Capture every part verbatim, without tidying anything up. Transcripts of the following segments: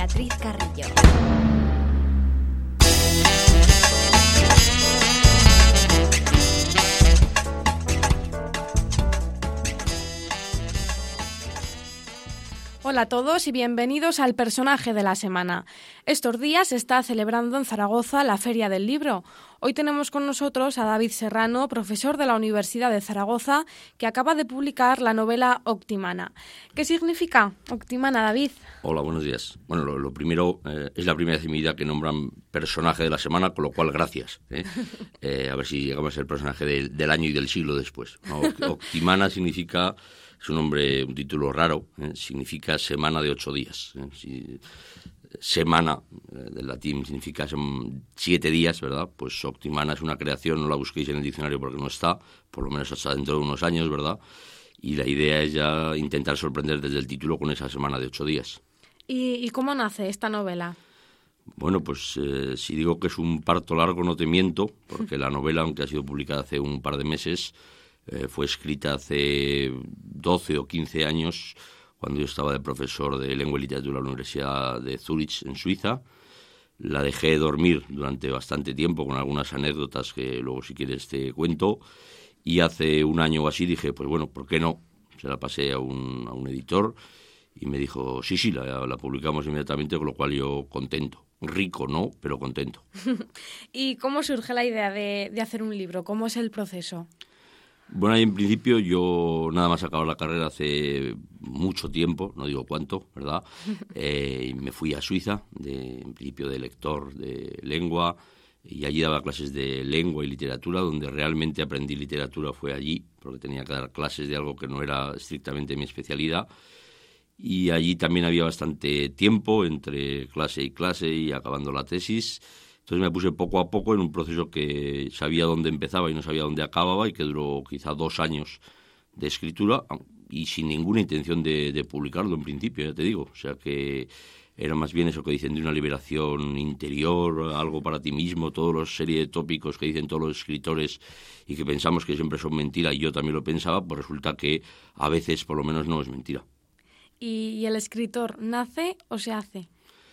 Beatriz Carrillo. Hola a todos y bienvenidos al personaje de la semana. Estos días se está celebrando en Zaragoza la Feria del Libro. Hoy tenemos con nosotros a David Serrano, profesor de la Universidad de Zaragoza, que acaba de publicar la novela Octimana. ¿Qué significa Octimana, David? Hola, buenos días. Bueno, lo, lo primero, eh, es la primera vez en mi vida que nombran personaje de la semana, con lo cual gracias. ¿eh? Eh, a ver si llegamos a ser personaje de, del año y del siglo después. ¿no? Octimana significa... Es un nombre, un título raro, ¿eh? Significa semana de ocho días. ¿eh? Si, semana, eh, del latín, significa sem, siete días, ¿verdad? Pues Octimana es una creación, no la busquéis en el diccionario porque no está, por lo menos hasta dentro de unos años, ¿verdad? Y la idea es ya intentar sorprender desde el título con esa semana de ocho días. ¿Y, y cómo nace esta novela? Bueno, pues eh, si digo que es un parto largo no te miento, porque la novela, aunque ha sido publicada hace un par de meses... Eh, fue escrita hace doce o quince años, cuando yo estaba de profesor de lengua y literatura en la Universidad de Zúrich, en Suiza. La dejé dormir durante bastante tiempo, con algunas anécdotas que luego, si quieres, te cuento. Y hace un año o así dije, pues bueno, ¿por qué no? Se la pasé a un, a un editor y me dijo, sí, sí, la, la publicamos inmediatamente, con lo cual yo contento. Rico, no, pero contento. ¿Y cómo surge la idea de, de hacer un libro? ¿Cómo es el proceso? Bueno, ahí en principio yo nada más acabé la carrera hace mucho tiempo, no digo cuánto, ¿verdad? Eh, me fui a Suiza, de, en principio de lector de lengua, y allí daba clases de lengua y literatura, donde realmente aprendí literatura fue allí, porque tenía que dar clases de algo que no era estrictamente mi especialidad. Y allí también había bastante tiempo entre clase y clase y acabando la tesis. Entonces me puse poco a poco en un proceso que sabía dónde empezaba y no sabía dónde acababa, y que duró quizá dos años de escritura y sin ninguna intención de, de publicarlo en principio, ya te digo. O sea que era más bien eso que dicen de una liberación interior, algo para ti mismo, toda la serie de tópicos que dicen todos los escritores y que pensamos que siempre son mentira, y yo también lo pensaba, pues resulta que a veces por lo menos no es mentira. ¿Y, y el escritor nace o se hace?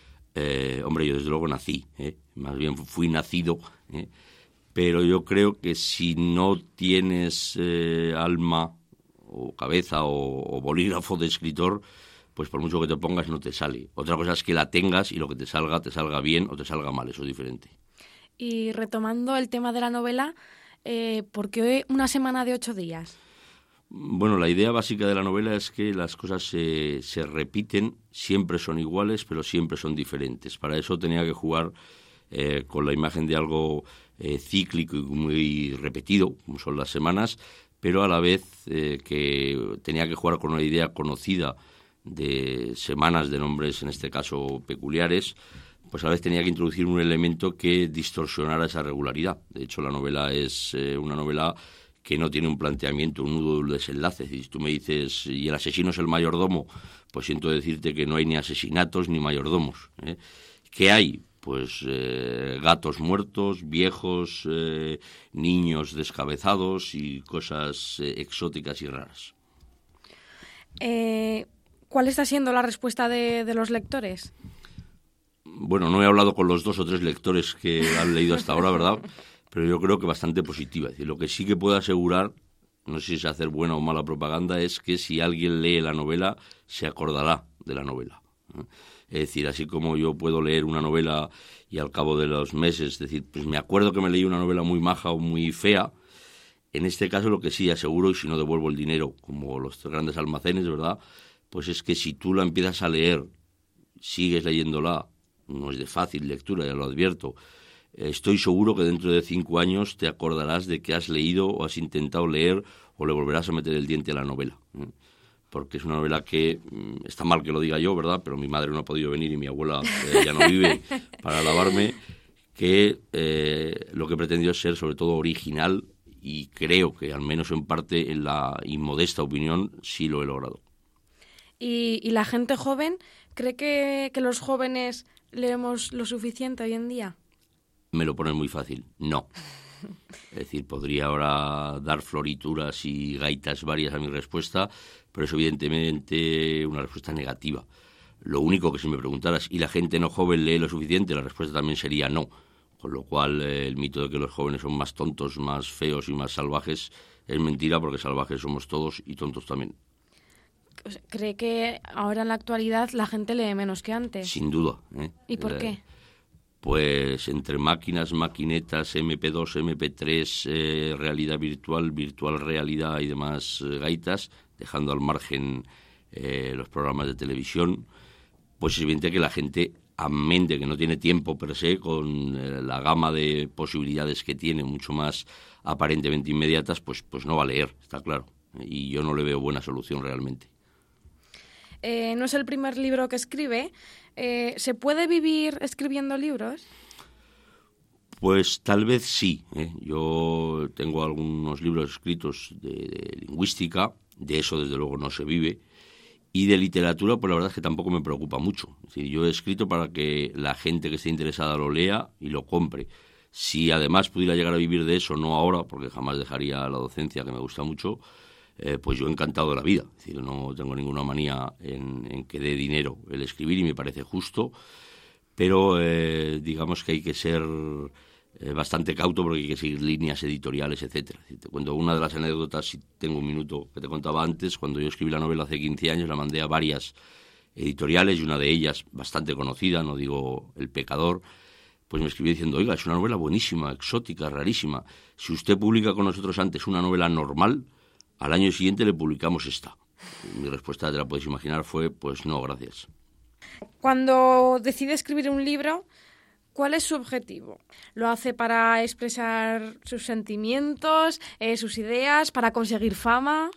Eh, hombre, yo desde luego nací, ¿eh? Más bien fui nacido, ¿eh? Pero yo creo que si no tienes eh, alma o cabeza o, o bolígrafo de escritor, pues por mucho que te pongas no te sale. Otra cosa es que la tengas y lo que te salga, te salga bien o te salga mal, eso es diferente. Y retomando el tema de la novela, eh, ¿por qué una semana de ocho días? Bueno, la idea básica de la novela es que las cosas se, se repiten, siempre son iguales, pero siempre son diferentes. Para eso tenía que jugar eh, con la imagen de algo eh, cíclico y muy repetido, como son las semanas, pero a la vez eh, que tenía que jugar con una idea conocida de semanas, de nombres, en este caso peculiares, pues a la vez tenía que introducir un elemento que distorsionara esa regularidad. De hecho, la novela es eh, una novela que no tiene un planteamiento, un nudo del desenlace. Si tú me dices, y el asesino es el mayordomo, pues siento decirte que no hay ni asesinatos ni mayordomos. ¿eh? ¿Qué hay? Pues eh, gatos muertos, viejos, eh, niños descabezados y cosas eh, exóticas y raras. Eh, ¿Cuál está siendo la respuesta de, de los lectores? Bueno, no he hablado con los dos o tres lectores que han leído hasta ahora, ¿verdad?, pero yo creo que bastante positiva. Es decir, lo que sí que puedo asegurar, no sé si es hacer buena o mala propaganda, es que si alguien lee la novela, se acordará de la novela. ¿eh? Es decir, así como yo puedo leer una novela y al cabo de los meses decir, pues me acuerdo que me leí una novela muy maja o muy fea, en este caso lo que sí aseguro, y si no devuelvo el dinero, como los grandes almacenes, ¿verdad?, pues es que si tú la empiezas a leer, sigues leyéndola, no es de fácil lectura, ya lo advierto, estoy seguro que dentro de cinco años te acordarás de que has leído o has intentado leer o le volverás a meter el diente a la novela. ¿eh? Porque es una novela que, está mal que lo diga yo, ¿verdad?, pero mi madre no ha podido venir y mi abuela eh, ya no vive para alabarme, que eh, lo que pretendió es ser sobre todo original, y creo que al menos en parte, en la inmodesta opinión, sí lo he logrado. ¿Y, y la gente joven cree que, que los jóvenes leemos lo suficiente hoy en día? Me lo pones muy fácil. No. Es decir, podría ahora dar florituras y gaitas varias a mi respuesta, pero es evidentemente una respuesta negativa. Lo único que si me preguntaras, ¿y la gente no joven lee lo suficiente? La respuesta también sería no. Con lo cual, eh, el mito de que los jóvenes son más tontos, más feos y más salvajes es mentira, porque salvajes somos todos y tontos también. ¿Cree que ahora en la actualidad la gente lee menos que antes? Sin duda. ¿eh? ¿Y por eh, qué? Pues entre máquinas, maquinetas, eme pe dos, eme pe tres, eh, realidad virtual, virtual realidad y demás eh, gaitas, dejando al margen eh, los programas de televisión, pues es evidente que la gente, a mente que no tiene tiempo per se, con eh, la gama de posibilidades que tiene, mucho más aparentemente inmediatas, pues, pues no va a leer, está claro. Y yo no le veo buena solución realmente. Eh, no es el primer libro que escribe. Eh, ¿Se puede vivir escribiendo libros? Pues tal vez sí. ¿eh? Yo tengo algunos libros escritos de, de lingüística, de eso desde luego no se vive, y de literatura pues la verdad es que tampoco me preocupa mucho. Es decir, yo he escrito para que la gente que esté interesada lo lea y lo compre. Si además pudiera llegar a vivir de eso, no ahora, porque jamás dejaría la docencia, que me gusta mucho, Eh, pues yo encantado de la vida. Es decir, no tengo ninguna manía en, en que dé dinero el escribir y me parece justo, pero eh, digamos que hay que ser eh, bastante cauto porque hay que seguir líneas editoriales, etcétera. Te cuento una de las anécdotas, si tengo un minuto, que te contaba antes. Cuando yo escribí la novela hace quince años, la mandé a varias editoriales y una de ellas, bastante conocida, no digo El Pecador, pues me escribió diciendo: oiga, es una novela buenísima, exótica, rarísima. Si usted publica con nosotros antes una novela normal, al año siguiente le publicamos esta. Mi respuesta, te la puedes imaginar, fue pues no, gracias. Cuando decide escribir un libro, ¿cuál es su objetivo? ¿Lo hace para expresar sus sentimientos, eh, sus ideas, para conseguir fama?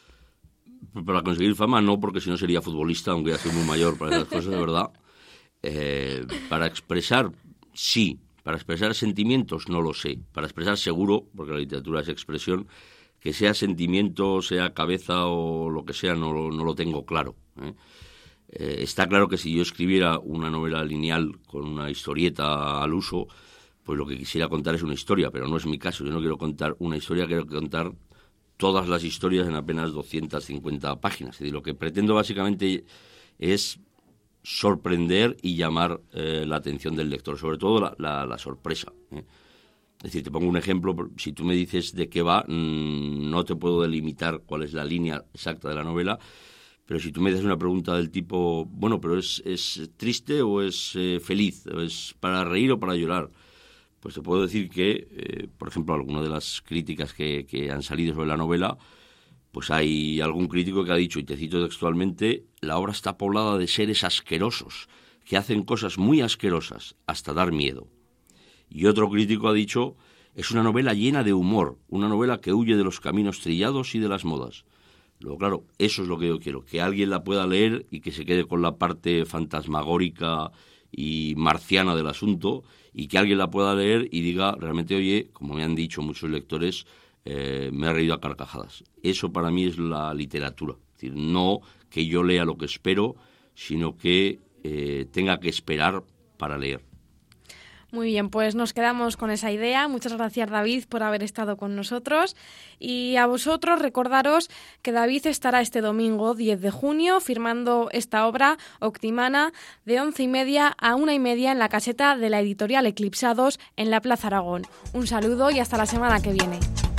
Para conseguir fama no, porque si no sería futbolista, aunque ya soy muy mayor para esas cosas, de verdad. Eh, para expresar, sí. Para expresar sentimientos, no lo sé. Para expresar seguro, porque la literatura es expresión. Que sea sentimiento, sea cabeza o lo que sea, no, no lo tengo claro. ¿eh? Eh, está claro que si yo escribiera una novela lineal con una historieta al uso, pues lo que quisiera contar es una historia, pero no es mi caso. Yo no quiero contar una historia, quiero contar todas las historias en apenas doscientas cincuenta páginas. Es decir, lo que pretendo básicamente es sorprender y llamar eh, la atención del lector, sobre todo la, la, la sorpresa. ¿eh? Es decir, te pongo un ejemplo. Si tú me dices de qué va, mmm, no te puedo delimitar cuál es la línea exacta de la novela, pero si tú me haces una pregunta del tipo, bueno, pero ¿es, es triste o es eh, feliz? ¿O es para reír o para llorar? Pues te puedo decir que, eh, por ejemplo, algunas de las críticas que, que han salido sobre la novela, pues hay algún crítico que ha dicho, y te cito textualmente: la obra está poblada de seres asquerosos, que hacen cosas muy asquerosas, hasta dar miedo. Y otro crítico ha dicho: es una novela llena de humor, una novela que huye de los caminos trillados y de las modas. Luego, claro, eso es lo que yo quiero, que alguien la pueda leer y que se quede con la parte fantasmagórica y marciana del asunto, y que alguien la pueda leer y diga realmente, oye, como me han dicho muchos lectores, eh, me he reído a carcajadas. Eso para mí es la literatura. Es decir, no que yo lea lo que espero, sino que eh, tenga que esperar para leer. Muy bien, pues nos quedamos con esa idea. Muchas gracias, David, por haber estado con nosotros. Y a vosotros recordaros que David estará este domingo diez de junio firmando esta obra, Octimana, de once y media a una y media en la caseta de la editorial Eclipsados en la Plaza Aragón. Un saludo y hasta la semana que viene.